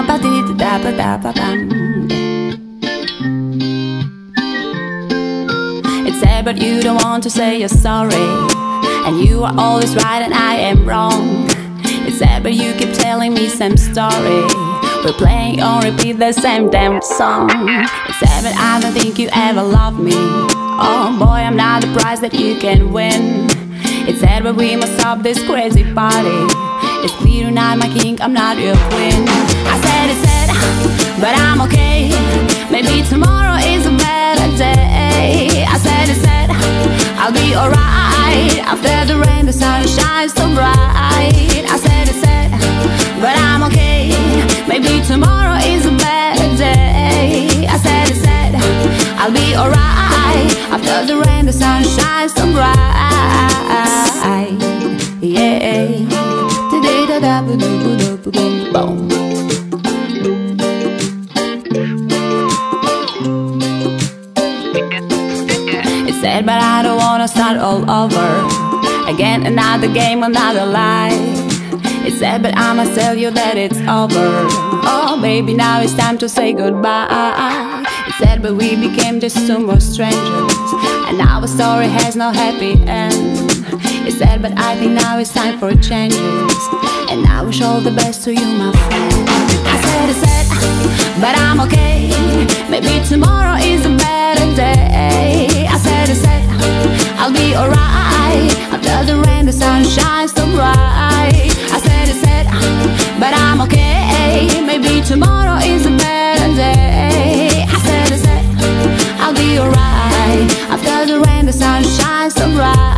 It's sad, but you don't want to say you're sorry, and you are always right and I am wrong. It's sad, but you keep telling me same story. We're playing on repeat the same damn song. It's sad, but I don't think you ever loved me. Oh boy, I'm not the prize that you can win. It's sad, but we must stop this crazy party. It's clear you're not my king, I'm not your queen. I said it's sad, but I'm okay. Maybe tomorrow is a better day. I said it's sad, I'll be alright. After the rain, the sun shines so bright. I said it's sad, but I'm okay. Maybe tomorrow is a better day. I said it's sad, I'll be alright. After the rain, the sun shines so bright. Yeah. It's sad, but I don't wanna start all over again. Another game, another lie. It's sad, but I must tell you that it's over. Oh baby, now it's time to say goodbye. It's sad, but we became just two more strangers, and our story has no happy end. It's sad, but I think now it's time for changes, and I wish all the best to you, my friend. I said it's sad, but I'm okay. Maybe tomorrow is a better day. I said it's sad, I'll be alright. After the rain, the sun shines so bright. I said it's sad, but I'm okay. Maybe tomorrow is a better day. I said it's sad, I'll be alright. After the rain, the sun shines so bright.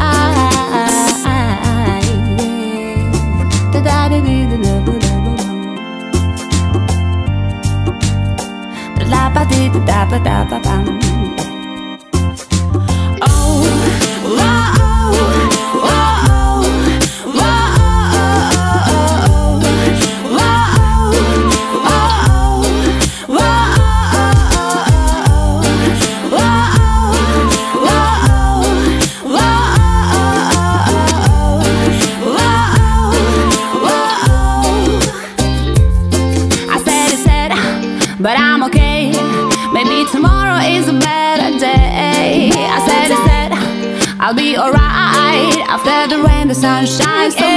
But I'm okay. Maybe tomorrow is a better day. I said it's sad, I'll be alright. After the rain, the sun shines so